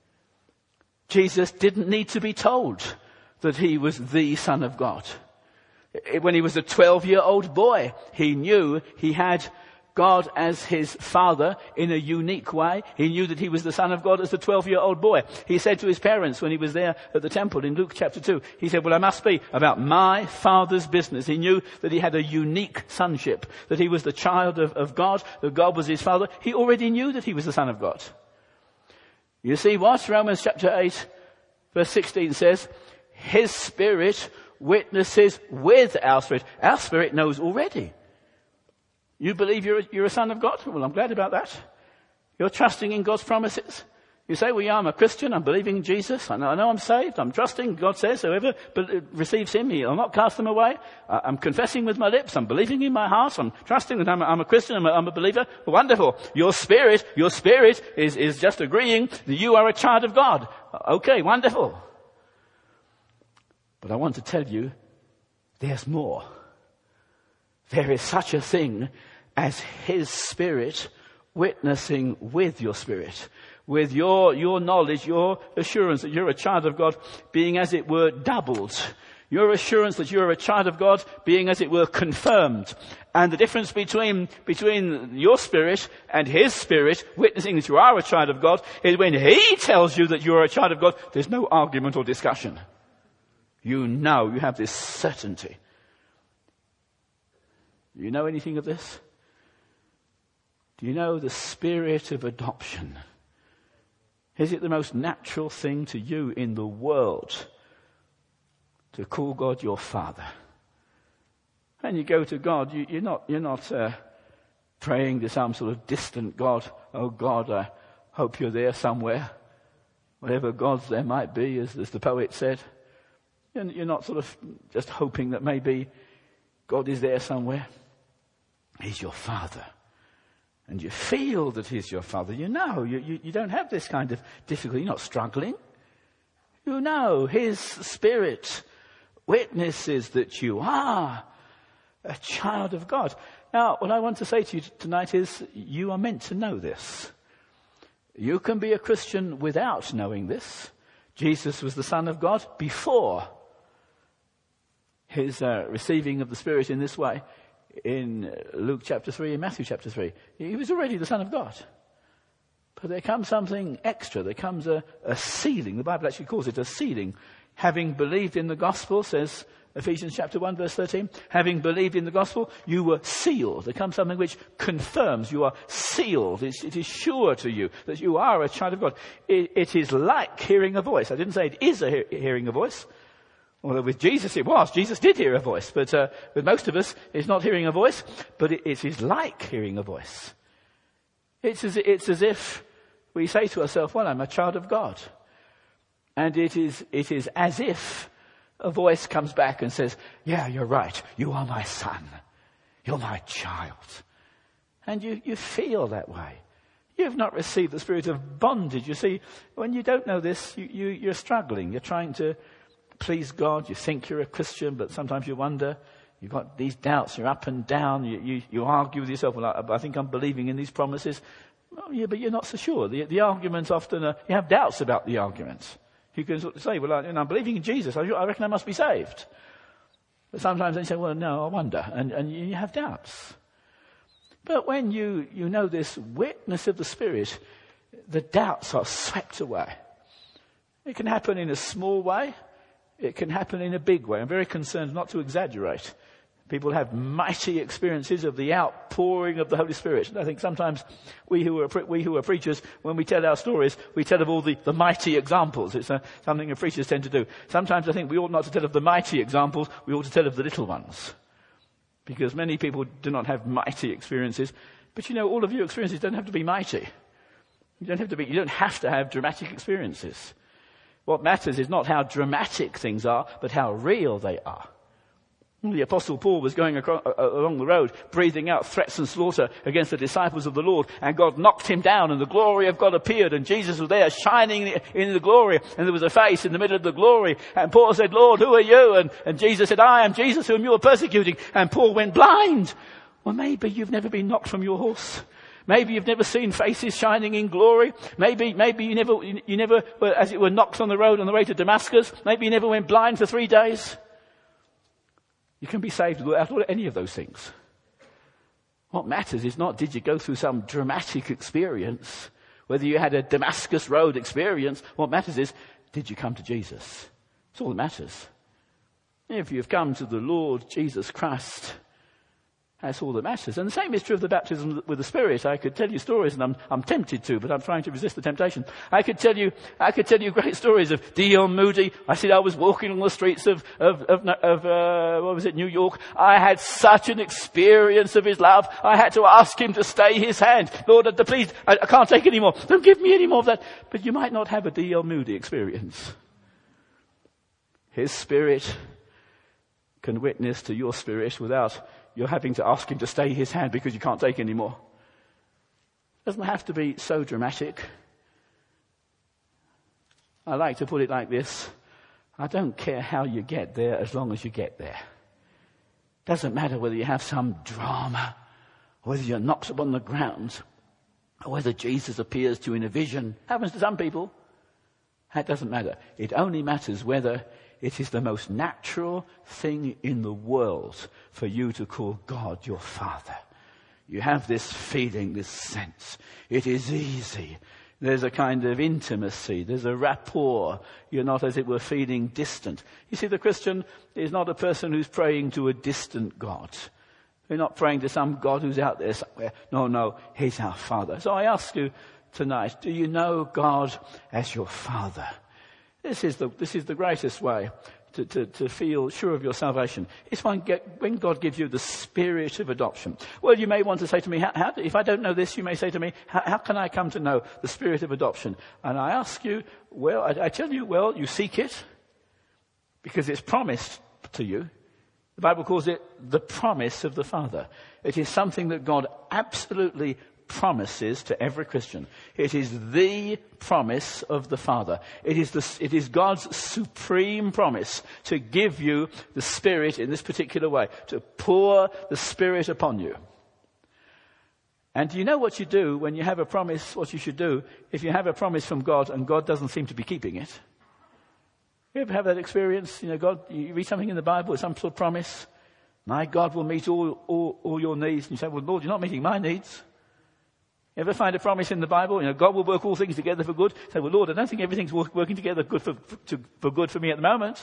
Jesus didn't need to be told that he was the Son of God. When he was a 12-year-old boy, he knew he had God as his Father in a unique way. He knew that he was the Son of God as a 12-year-old boy. He said to his parents when he was there at the temple in Luke chapter 2, he said, "Well, I must be about my Father's business." He knew that he had a unique sonship, that he was the child of God, that God was his Father. He already knew that he was the Son of God. You see what Romans chapter 8 verse 16 says? His Spirit witnesses with our spirit. Our spirit knows already. You believe you're a son of God? Well, I'm glad about that. You're trusting in God's promises. You say, "Well, yeah, I'm a Christian. I'm believing in Jesus. I know I'm saved. I'm trusting." God says, "Whoever receives him, he'll not cast them away." I'm confessing with my lips. I'm believing in my heart. I'm trusting that I'm a Christian. I'm a believer. Wonderful. Your spirit is just agreeing that you are a child of God. Okay, wonderful. But I want to tell you, there's more. There is such a thing as his Spirit witnessing with your spirit, with your knowledge, your assurance that you're a child of God being as it were doubled. Your assurance that you're a child of God being as it were confirmed. And the difference between your spirit and his Spirit witnessing that you are a child of God is when he tells you that you're a child of God, there's no argument or discussion. You know, you have this certainty. Do you know anything of this? Do you know the spirit of adoption? Is it the most natural thing to you in the world to call God your Father? And you go to God, you're not praying to some sort of distant God. "Oh God, I hope you're there somewhere." Whatever gods there might be, as the poet said. And you're not sort of just hoping that maybe God is there somewhere. He's your Father. And you feel that he's your Father. You know, you don't have this kind of difficulty. You're not struggling. You know, his Spirit witnesses that you are a child of God. Now, what I want to say to you tonight is you are meant to know this. You can be a Christian without knowing this. Jesus was the Son of God before his receiving of the Spirit in this way. In Luke chapter 3 and Matthew chapter 3. He was already the Son of God. But there comes something extra. There comes a sealing. The Bible actually calls it a sealing. Having believed in the gospel, says Ephesians chapter 1 verse 13, having believed in the gospel, you were sealed. There comes something which confirms you are sealed. It is sure to you that you are a child of God. It is like hearing a voice. I didn't say it is hearing a voice. Although with Jesus it was. Jesus did hear a voice. But with most of us, it's not hearing a voice, but it is like hearing a voice. It's as if we say to ourselves, "Well, I'm a child of God." And it is as if a voice comes back and says, "Yeah, you're right. You are my son. You're my child." And you feel that way. You've not received the spirit of bondage. You see, when you don't know this, you're struggling. You're trying to please God. You think you're a Christian, but sometimes you wonder. You've got these doubts. You're up and down. You argue with yourself. "Well, I think I'm believing in these promises." Well, yeah, but you're not so sure. The argument often, you have doubts about the argument. You can sort of say, "Well, I'm believing in Jesus. I reckon I must be saved." But sometimes they say, "Well, no, I wonder." And you have doubts. But when you know this witness of the Spirit, the doubts are swept away. It can happen in a small way. It can happen in a big way. I'm very concerned not to exaggerate. People have mighty experiences of the outpouring of the Holy Spirit. And I think sometimes we who are preachers, when we tell our stories, we tell of all the mighty examples. It's something that preachers tend to do. Sometimes I think we ought not to tell of the mighty examples, we ought to tell of the little ones. Because many people do not have mighty experiences. But you know, all of your experiences don't have to be mighty. You don't have to have dramatic experiences. What matters is not how dramatic things are, but how real they are. The Apostle Paul was going along the road, breathing out threats and slaughter against the disciples of the Lord, and God knocked him down, and the glory of God appeared, and Jesus was there shining in the glory, and there was a face in the middle of the glory, and Paul said, Lord, who are you? And Jesus said, I am Jesus whom you are persecuting, and Paul went blind. Well, maybe you've never been knocked from your horse. Maybe you've never seen faces shining in glory. Maybe you never, as it were, knocked on the road on the way to Damascus. Maybe you never went blind for 3 days. You can be saved without any of those things. What matters is not did you go through some dramatic experience, whether you had a Damascus Road experience. What matters is, did you come to Jesus? That's all that matters. If you've come to the Lord Jesus Christ, that's all that matters. And the same is true of the baptism with the Spirit. I could tell you stories, and I'm tempted to, but I'm trying to resist the temptation. I could tell you great stories of D.L. Moody. I was walking on the streets of New York. I had such an experience of his love. I had to ask him to stay his hand. Lord, please, I can't take any more. Don't give me any more of that. But you might not have a D.L. Moody experience. His Spirit can witness to your spirit without you're having to ask him to stay his hand because you can't take any more. It doesn't have to be so dramatic. I like to put it like this. I don't care how you get there as long as you get there. Doesn't matter whether you have some drama, or whether you're knocked upon the ground, or whether Jesus appears to you in a vision. Happens to some people. That doesn't matter. It only matters whether it is the most natural thing in the world for you to call God your Father. You have this feeling, this sense. It is easy. There's a kind of intimacy. There's a rapport. You're not, as it were, feeling distant. You see, the Christian is not a person who's praying to a distant God. They're not praying to some God who's out there somewhere. No, he's our Father. So I ask you tonight, do you know God as your Father? This is the greatest way to feel sure of your salvation. It's when God gives you the spirit of adoption. Well, you may want to say to me, if I don't know this, you may say to me, how can I come to know the spirit of adoption? And I ask you, I tell you, you seek it because it's promised to you. The Bible calls it the promise of the Father. It is something that God absolutely promises to every Christian. It is the promise of the Father. It is God's supreme promise to give you the Spirit in this particular way, to pour the Spirit upon you. And do you know what you do when you have a promise, what you should do if you have a promise from God and God doesn't seem to be keeping it? You ever have that experience? You read something in the Bible, some sort of promise. My God will meet all your needs. And you say, well, Lord, you're not meeting my needs. Ever find a promise in the Bible? God will work all things together for good. Say, well, Lord, I don't think everything's working together for good for me at the moment.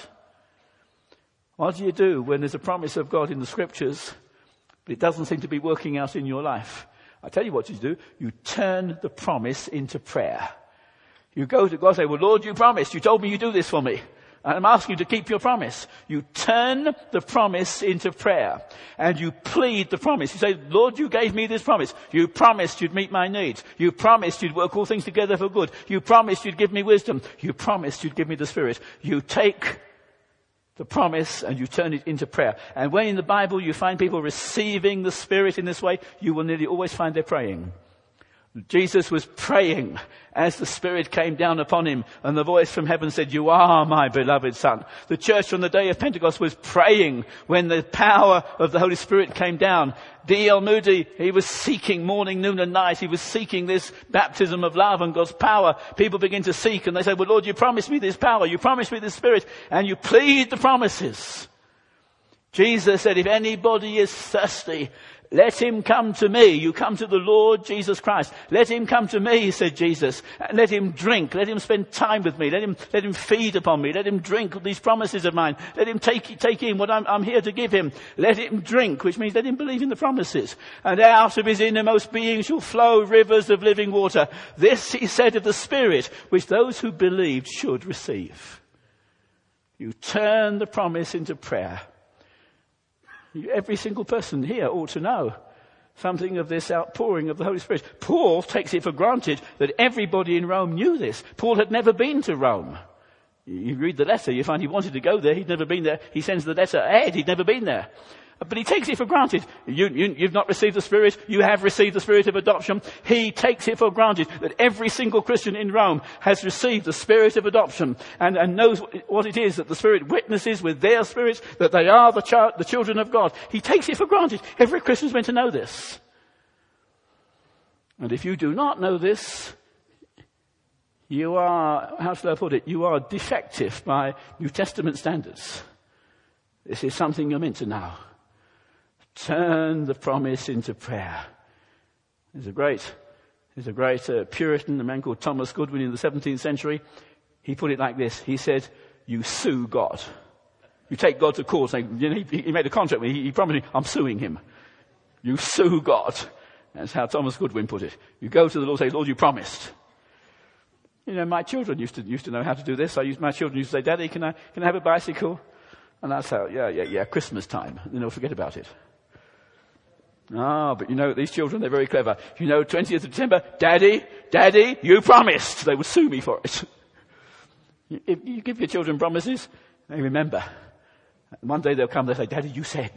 What do you do when there's a promise of God in the Scriptures, but it doesn't seem to be working out in your life? I tell you what you do. You turn the promise into prayer. You go to God and say, well, Lord, you promised. You told me you'd do this for me. And I'm asking you to keep your promise. You turn the promise into prayer. And you plead the promise. You say, Lord, you gave me this promise. You promised you'd meet my needs. You promised you'd work all things together for good. You promised you'd give me wisdom. You promised you'd give me the Spirit. You take the promise and you turn it into prayer. And when in the Bible you find people receiving the Spirit in this way, you will nearly always find they're praying. Jesus was praying as the Spirit came down upon him, and the voice from heaven said, you are my beloved Son. The church on the day of Pentecost was praying when the power of the Holy Spirit came down. D.L. Moody, he was seeking morning, noon and night. He was seeking this baptism of love and God's power. People begin to seek and they say, well, Lord, you promised me this power. You promised me this Spirit, and you plead the promises. Jesus said, if anybody is thirsty, let him come to me. You come to the Lord Jesus Christ. Let him come to me, said Jesus. And let him drink. Let him spend time with me. Let him feed upon me. Let him drink these promises of mine. Let him take in what I'm here to give him. Let him drink, which means let him believe in the promises. And out of his innermost being shall flow rivers of living water. This he said of the Spirit, which those who believed should receive. You turn the promise into prayer. Every single person here ought to know something of this outpouring of the Holy Spirit. Paul takes it for granted that everybody in Rome knew this. Paul had never been to Rome. You read the letter, you find he wanted to go there, he'd never been there. He sends the letter ahead, he'd never been there. But he takes it for granted. You've not received the Spirit, you have received the Spirit of adoption. He takes it for granted that every single Christian in Rome has received the Spirit of adoption and knows what it is that the Spirit witnesses with their spirits, that they are the children of God. He takes it for granted. Every Christian's meant to know this. And if you do not know this, you are, how shall I put it, you are defective by New Testament standards. This is something you're meant to know. Turn the promise into prayer. There's a great Puritan, a man called Thomas Goodwin in the 17th century. He put it like this. He said, you sue God. You take God to court saying, he made a contract with me. He promised me, I'm suing him. You sue God. That's how Thomas Goodwin put it. You go to the Lord and say, Lord, you promised. My children used to know how to do this. My children used to say, Daddy, can I have a bicycle? And I'd say, yeah, Christmas time. And they'll forget about it. But these children, they're very clever. 20th of December, Daddy, you promised. They would sue me for it. If you give your children promises, they remember. One day they'll come, they'll say, Daddy, you said.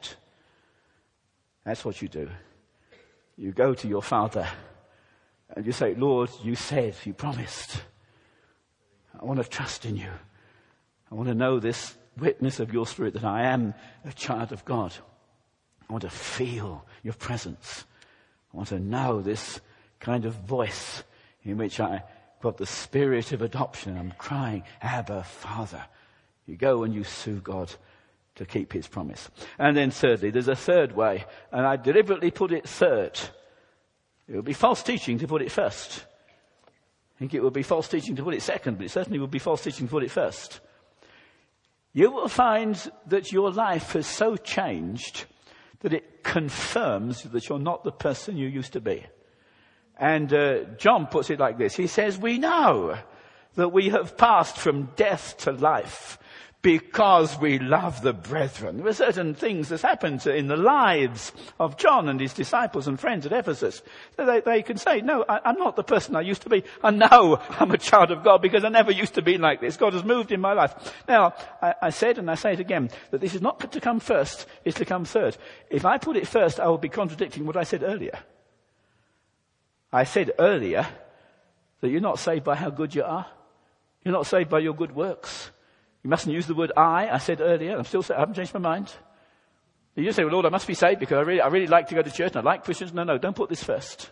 That's what you do. You go to your Father and you say, Lord, you said, you promised. I want to trust in you. I want to know this witness of your Spirit that I am a child of God. I want to feel your presence. I want to know this kind of voice in which I got the Spirit of adoption. I'm crying, Abba, Father. You go and you sue God to keep his promise. And then thirdly, there's a third way, and I deliberately put it third. It would be false teaching to put it first. I think it would be false teaching to put it second, but it certainly would be false teaching to put it first. You will find that your life has so changed that it confirms that you're not the person you used to be. And John puts it like this. He says, we know that we have passed from death to life because we love the brethren. There were certain things that happened in the lives of John and his disciples and friends at Ephesus. So they can say, no, I'm not the person I used to be. I know I'm a child of God because I never used to be like this. God has moved in my life. Now, I said, and I say it again, that this is not to come first, it's to come third. If I put it first, I will be contradicting what I said earlier. I said earlier that you're not saved by how good you are. You're not saved by your good works. You mustn't use the word I said earlier. I haven't changed my mind. You just say, well, Lord, I must be saved because I really like to go to church and I like Christians. No, don't put this first.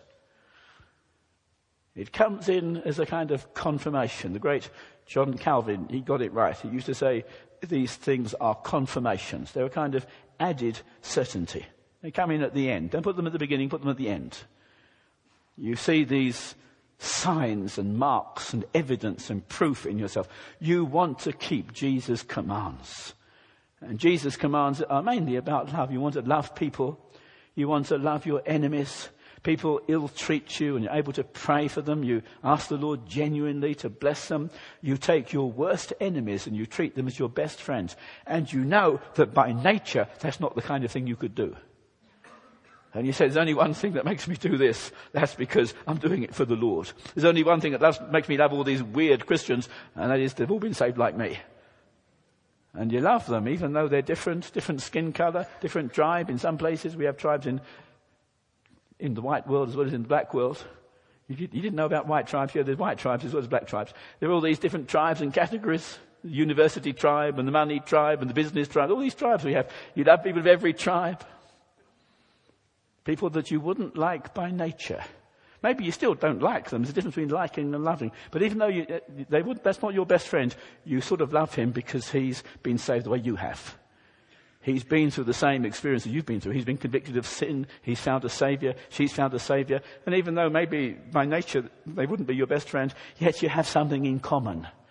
It comes in as a kind of confirmation. The great John Calvin, he got it right. He used to say these things are confirmations. They're a kind of added certainty. They come in at the end. Don't put them at the beginning, put them at the end. You see these signs and marks and evidence and proof in yourself. You want to keep Jesus' commands. And Jesus' commands are mainly about love. You want to love people. You want to love your enemies. People ill-treat you and you're able to pray for them. You ask the Lord genuinely to bless them. You take your worst enemies and you treat them as your best friends. And you know that by nature, that's not the kind of thing you could do. And you say, there's only one thing that makes me do this. That's because I'm doing it for the Lord. There's only one thing that makes me love all these weird Christians, and that is they've all been saved like me. And you love them, even though they're different skin color, different tribe. In some places, we have tribes in the white world as well as in the black world. You didn't know about white tribes. Yeah, there's white tribes as well as black tribes. There are all these different tribes and categories. The university tribe and the money tribe and the business tribe. All these tribes we have. You love people of every tribe. People that you wouldn't like by nature. Maybe you still don't like them. There's a difference between liking and loving. But even though that's not your best friend, you sort of love him because he's been saved the way you have. He's been through the same experience that you've been through. He's been convicted of sin. He's found a saviour. She's found a saviour. And even though maybe by nature they wouldn't be your best friend, yet you have something in common.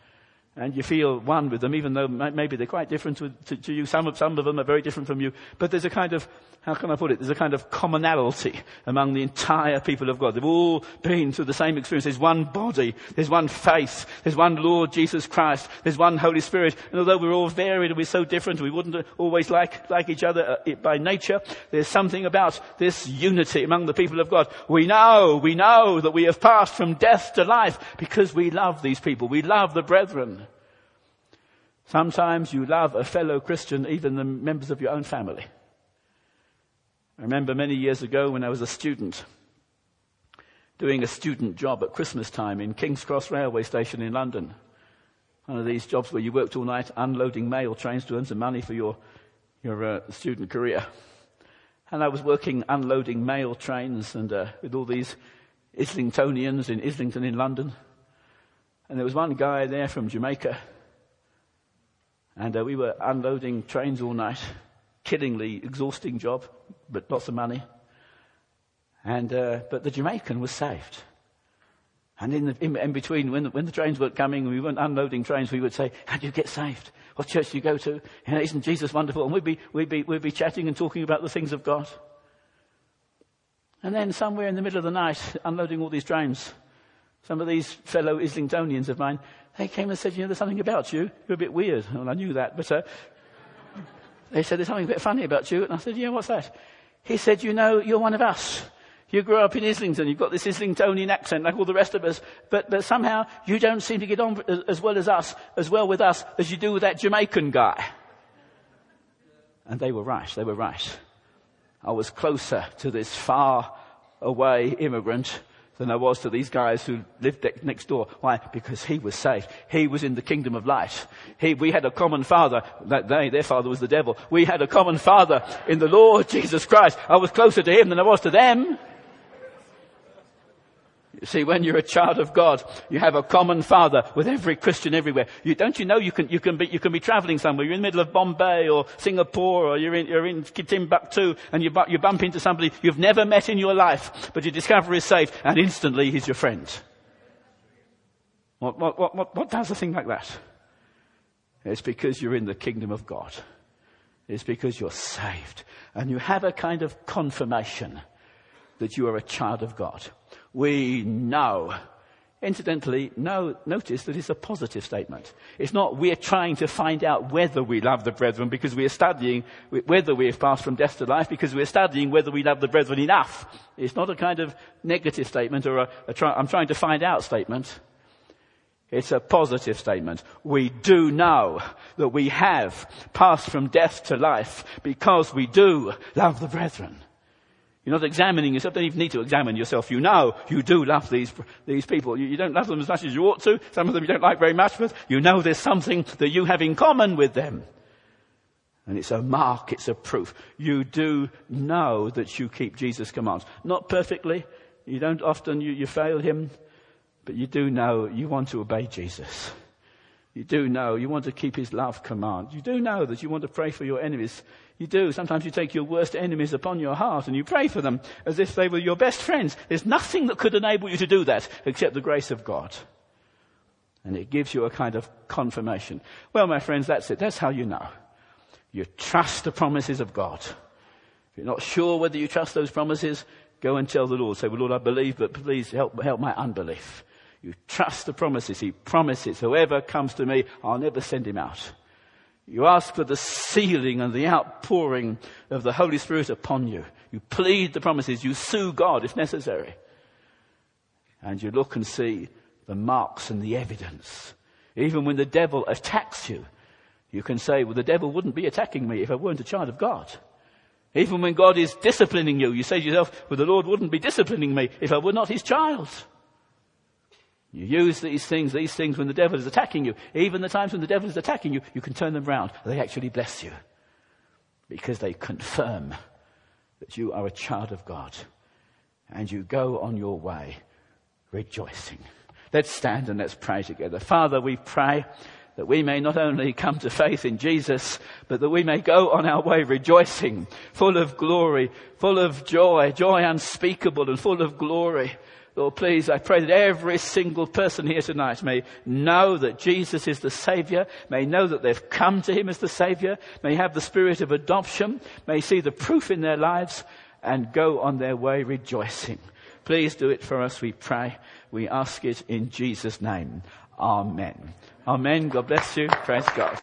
And you feel one with them, even though maybe they're quite different to you. Some of them are very different from you. But there's a kind of, how can I put it? There's a kind of commonality among the entire people of God. They've all been through the same experience. There's one body. There's one faith. There's one Lord Jesus Christ. There's one Holy Spirit. And although we're all varied and we're so different, we wouldn't always like each other by nature, there's something about this unity among the people of God. We know that we have passed from death to life because we love these people. We love the brethren. Sometimes you love a fellow Christian, even the members of your own family. I remember many years ago when I was a student, doing a student job at Christmas time in King's Cross Railway Station in London. One of these jobs where you worked all night unloading mail trains to earn some money for your student career. And I was working unloading mail trains and with all these Islingtonians in Islington in London. And there was one guy there from Jamaica. And we were unloading trains all night, killingly exhausting job, but lots of money. And but the Jamaican was saved. And in between, when the trains weren't coming, and we weren't unloading trains, we would say, "How do you get saved? What church do you go to? Isn't Jesus wonderful?" And we'd be chatting and talking about the things of God. And then somewhere in the middle of the night, unloading all these trains, some of these fellow Islingtonians of mine, they came and said, "There's something about you. You're a bit weird." Well, I knew that, but they said, "There's something a bit funny about you." And I said, "Yeah, what's that?" He said, "You're one of us. You grew up in Islington. You've got this Islingtonian accent like all the rest of us. But somehow you don't seem to get on as well with us as you do with that Jamaican guy." And they were right. They were right. I was closer to this far away immigrant than I was to these guys who lived next door. Why? Because he was saved. He was in the kingdom of light. We had a common father. Their father was the devil. We had a common father in the Lord Jesus Christ. I was closer to him than I was to them. You see, when you're a child of God, you have a common father with every Christian everywhere. You can be traveling somewhere. You're in the middle of Bombay or Singapore, or you're in Timbuktu, and you bump into somebody you've never met in your life, but you discover he's saved, and instantly he's your friend. What does a thing like that? It's because you're in the kingdom of God. It's because you're saved, and you have a kind of confirmation that you are a child of God. We know. Incidentally, notice that it's a positive statement. It's not we're trying to find out whether we love the brethren because we are studying whether we have passed from death to life, because we're studying whether we love the brethren enough. It's not a kind of negative statement or I'm trying to find out statement. It's a positive statement. We do know that we have passed from death to life because we do love the brethren. You're not examining yourself. Don't even need to examine yourself. You know you do love these people. You don't love them as much as you ought to. Some of them you don't like very much, but you know there's something that you have in common with them. And it's a mark, it's a proof. You do know that you keep Jesus' commands. Not perfectly. You don't often, you fail him. But you do know you want to obey Jesus. You do know you want to keep his love command. You do know that you want to pray for your enemies. You do. Sometimes you take your worst enemies upon your heart and you pray for them as if they were your best friends. There's nothing that could enable you to do that except the grace of God. And it gives you a kind of confirmation. Well, my friends, that's it. That's how you know. You trust the promises of God. If you're not sure whether you trust those promises, go and tell the Lord. Say, "Well, Lord, I believe, but please help my unbelief." You trust the promises. He promises, whoever comes to me, I'll never send him out. You ask for the sealing and the outpouring of the Holy Spirit upon you. You plead the promises. You sue God if necessary. And you look and see the marks and the evidence. Even when the devil attacks you, you can say, "Well, the devil wouldn't be attacking me if I weren't a child of God." Even when God is disciplining you, you say to yourself, "Well, the Lord wouldn't be disciplining me if I were not his child." You use these things when the devil is attacking you. Even the times when the devil is attacking you, you can turn them round. They actually bless you. Because they confirm that you are a child of God. And you go on your way rejoicing. Let's stand and let's pray together. Father, we pray that we may not only come to faith in Jesus, but that we may go on our way rejoicing, full of glory, full of joy, joy unspeakable and full of glory. Lord, please, I pray that every single person here tonight may know that Jesus is the Saviour, may know that they've come to him as the Saviour, may have the spirit of adoption, may see the proof in their lives and go on their way rejoicing. Please do it for us, we pray. We ask it in Jesus' name. Amen. Amen. God bless you. Praise God.